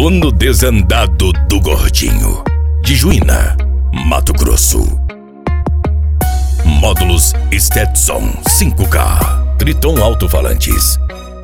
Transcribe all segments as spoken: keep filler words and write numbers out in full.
o no desandado do Gordinho, de Juína, Mato Grosso. Módulos Stetson cinco K, Triton Alto-Falantes.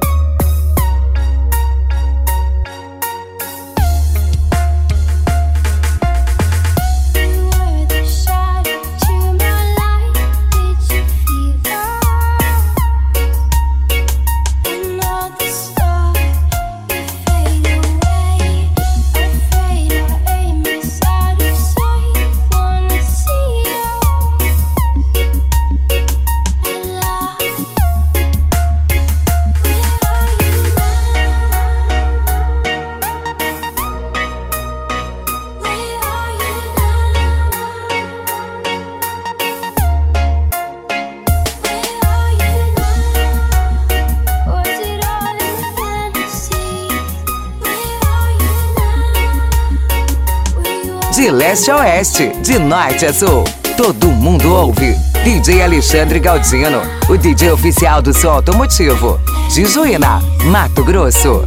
De leste a oeste, de norte a sul, todo mundo ouve. D J Alexandre Galdino, o D J oficial do som automotivo, de Juína, Mato Grosso.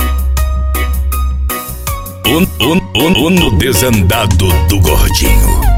O, o, o, o no desandado do Gordinho.